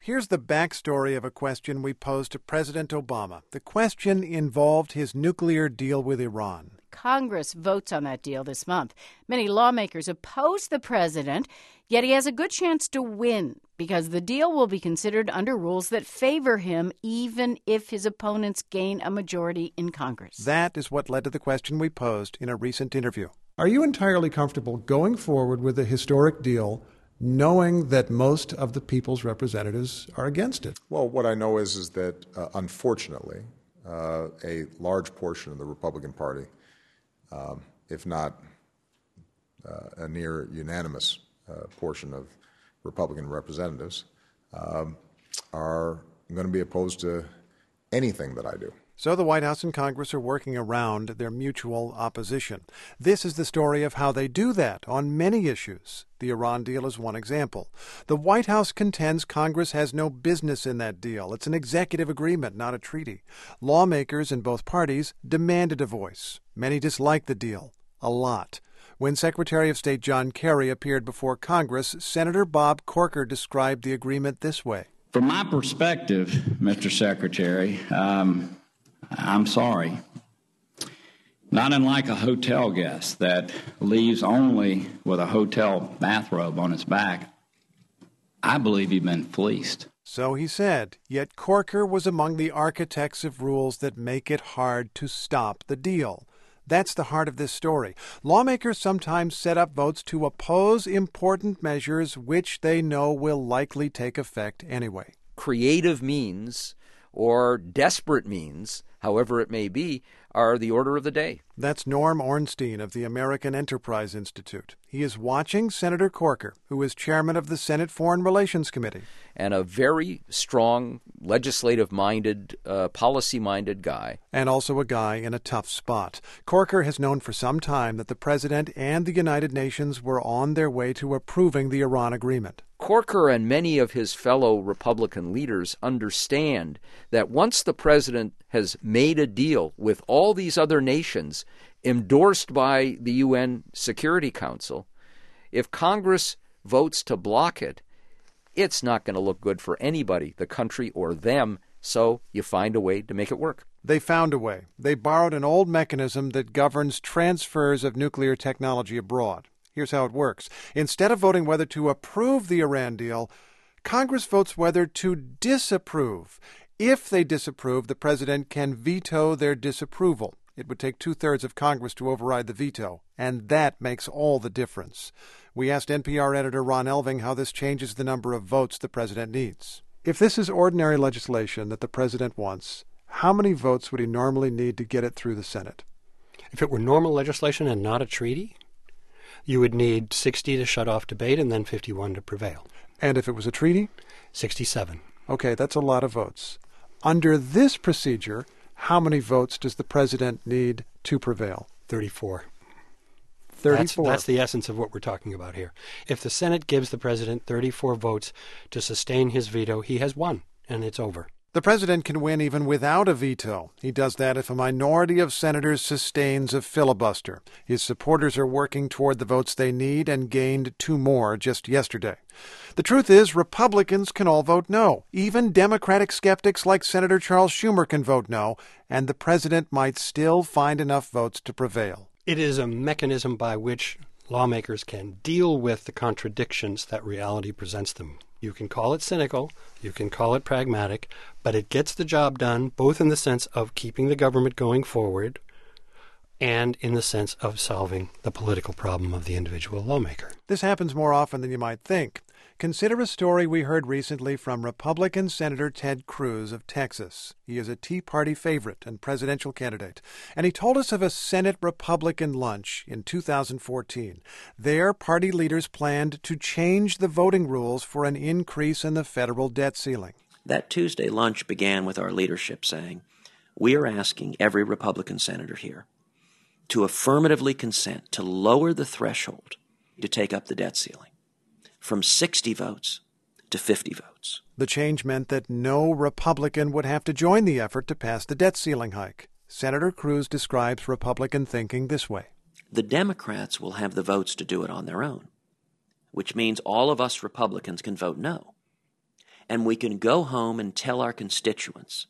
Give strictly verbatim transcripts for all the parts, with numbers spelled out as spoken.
Here's the backstory of a question we posed to President Obama. The question involved his nuclear deal with Iran. Congress votes on that deal this month. Many lawmakers oppose the president, yet he has a good chance to win because the deal will be considered under rules that favor him even if his opponents gain a majority in Congress. That is what led to the question we posed in a recent interview. Are you entirely comfortable going forward with a historic deal knowing that most of the people's representatives are against it? Well, what I know is, is that, uh, unfortunately, uh, a large portion of the Republican Party, um, if not uh, a near unanimous uh, portion of Republican representatives, um, are going to be opposed to anything that I do. So the White House and Congress are working around their mutual opposition. This is the story of how they do that on many issues. The Iran deal is one example. The White House contends Congress has no business in that deal. It's an executive agreement, not a treaty. Lawmakers in both parties demanded a voice. Many disliked the deal. A lot. When Secretary of State John Kerry appeared before Congress, Senator Bob Corker described the agreement this way. From my perspective, Mister Secretary, um, I'm sorry. Not unlike a hotel guest that leaves only with a hotel bathrobe on his back, I believe you've been fleeced. So he said, yet Corker was among the architects of rules that make it hard to stop the deal. That's the heart of this story. Lawmakers sometimes set up votes to oppose important measures which they know will likely take effect anyway. Creative means or desperate means, however it may be, are the order of the day. That's Norm Ornstein of the American Enterprise Institute. He is watching Senator Corker, who is chairman of the Senate Foreign Relations Committee. And a very strong, legislative-minded, uh, policy-minded guy. And also a guy in a tough spot. Corker has known for some time that the president and the United Nations were on their way to approving the Iran agreement. Corker and many of his fellow Republican leaders understand that once the president has made a deal with all these other nations endorsed by the U N Security Council, if Congress votes to block it, it's not going to look good for anybody, the country or them, so you find a way to make it work. They found a way. They borrowed an old mechanism that governs transfers of nuclear technology abroad. Here's how it works. Instead of voting whether to approve the Iran deal, Congress votes whether to disapprove. If they disapprove, the president can veto their disapproval. It would take two-thirds of Congress to override the veto, and that makes all the difference. We asked N P R editor Ron Elving how this changes the number of votes the president needs. If this is ordinary legislation that the president wants, how many votes would he normally need to get it through the Senate? If it were normal legislation and not a treaty, you would need sixty to shut off debate and then fifty-one to prevail. And if it was a treaty? sixty-seven. Okay, that's a lot of votes. Under this procedure, how many votes does the president need to prevail? thirty-four. thirty-four. That's, that's the essence of what we're talking about here. If the Senate gives the president thirty-four votes to sustain his veto, he has won, and it's over. The president can win even without a veto. He does that if a minority of senators sustains a filibuster. His supporters are working toward the votes they need and gained two more just yesterday. The truth is, Republicans can all vote no. Even Democratic skeptics like Senator Charles Schumer can vote no, and the president might still find enough votes to prevail. It is a mechanism by which lawmakers can deal with the contradictions that reality presents them. You can call it cynical, you can call it pragmatic, but it gets the job done both in the sense of keeping the government going forward and in the sense of solving the political problem of the individual lawmaker. This happens more often than you might think. Consider a story we heard recently from Republican Senator Ted Cruz of Texas. He is a Tea Party favorite and presidential candidate, and he told us of a Senate Republican lunch in two thousand fourteen. There, party leaders planned to change the voting rules for an increase in the federal debt ceiling. That Tuesday lunch began with our leadership saying, we are asking every Republican senator here to affirmatively consent to lower the threshold to take up the debt ceiling from sixty votes to fifty votes. The change meant that no Republican would have to join the effort to pass the debt ceiling hike. Senator Cruz describes Republican thinking this way. The Democrats will have the votes to do it on their own, which means all of us Republicans can vote no. and we can go home and tell our constituents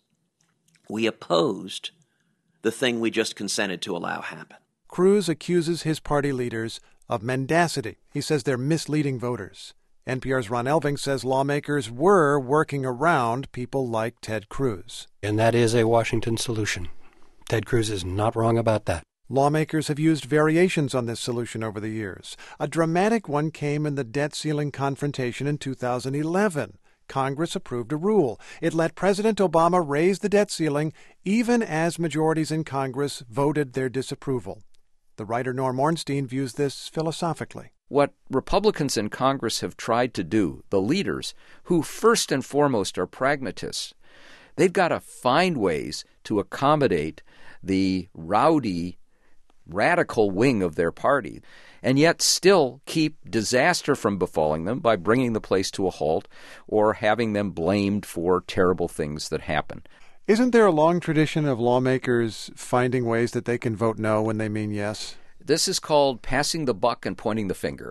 we opposed the thing we just consented to allow happen. Cruz accuses his party leaders of mendacity. He says they're misleading voters. N P R's Ron Elving says lawmakers were working around people like Ted Cruz. And that is a Washington solution. Ted Cruz is not wrong about that. Lawmakers have used variations on this solution over the years. A dramatic one came in the debt ceiling confrontation in two thousand eleven. Congress approved a rule. It let President Obama raise the debt ceiling even as majorities in Congress voted their disapproval. The writer Norm Ornstein views this philosophically. What Republicans in Congress have tried to do, the leaders, who first and foremost are pragmatists, they've got to find ways to accommodate the rowdy, radical wing of their party, and yet still keep disaster from befalling them by bringing the place to a halt or having them blamed for terrible things that happen. Isn't there a long tradition of lawmakers finding ways that they can vote no when they mean yes? This is called passing the buck and pointing the finger,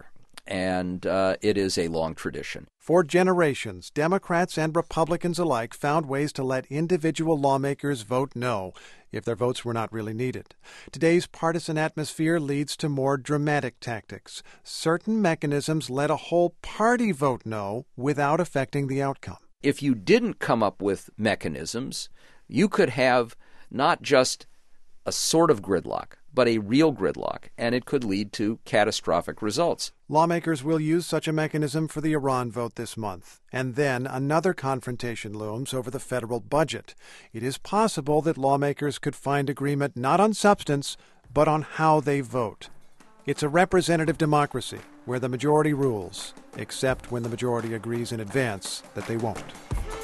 and uh, it is a long tradition. For generations, Democrats and Republicans alike found ways to let individual lawmakers vote no if their votes were not really needed. Today's partisan atmosphere leads to more dramatic tactics. Certain mechanisms let a whole party vote no without affecting the outcome. If you didn't come up with mechanisms, you could have not just a sort of gridlock, but a real gridlock, and it could lead to catastrophic results. Lawmakers will use such a mechanism for the Iran vote this month. And then another confrontation looms over the federal budget. It is possible that lawmakers could find agreement not on substance, but on how they vote. It's a representative democracy where the majority rules, except when the majority agrees in advance that they won't.